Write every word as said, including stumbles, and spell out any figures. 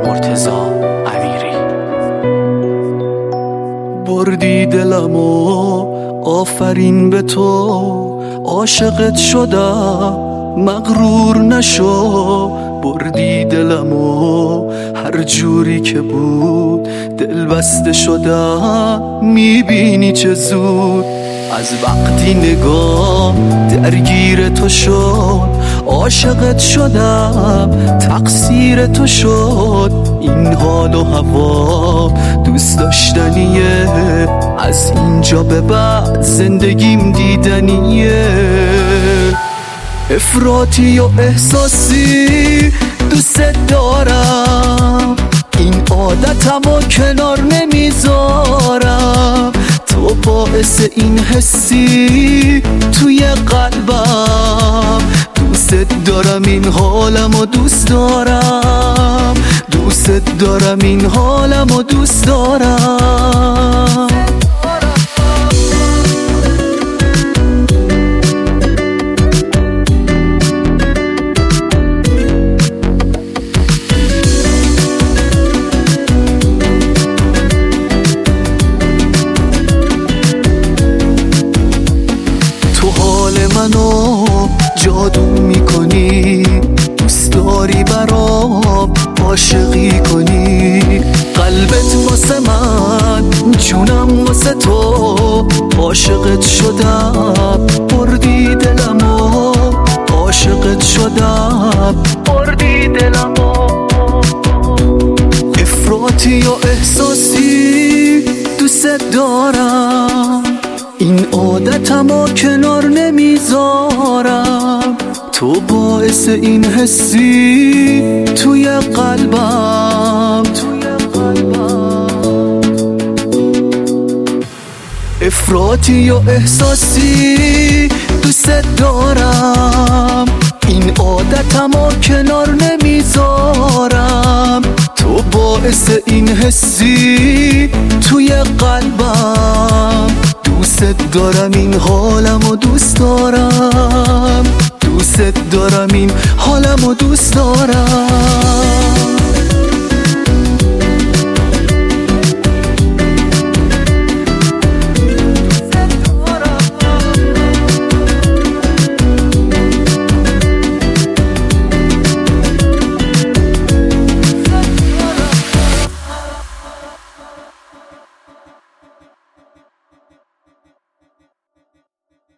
مرتضی امیری. بردی دلمو، آفرین به تو، عاشقت شدم مغرور نشو. بردی دلمو، هر جوری که بود دل بسته شدم، میبینی چه زود. از وقتی نگاه درگیر تو شد، عاشقت شدم تقصیر تو شد. این حال و هوا دوست داشتنیه، از اینجا به بعد زندگیم دیدنیه. افراطی و احساسی دوست دارم، این عادتمو کنار نمیذارم. تو باعث این حسی توی قلبم، دوست دارم این حالمو دوست دارم، دوست دارم این حالمو دوست دارم. منو جادو میکنی، دوست داری برام عاشقی کنی. قلبت واسه من، جونم واسه تو، عاشقت شدم بردی دلمو، عاشقت شدم بردی دلمو. افراطی و احساسی دوست دارم، این عادتمو کنار نمیذارم. تو باعث این حسی توی قلبم، توی قلبم. افراطی و احساسی دوست دارم، این عادتمو کنار نمیذارم. تو باعث این حسی توی قلبم، دوست دارم این حالمو دوست دارم، دوست دارم این حالمو دوست دارم.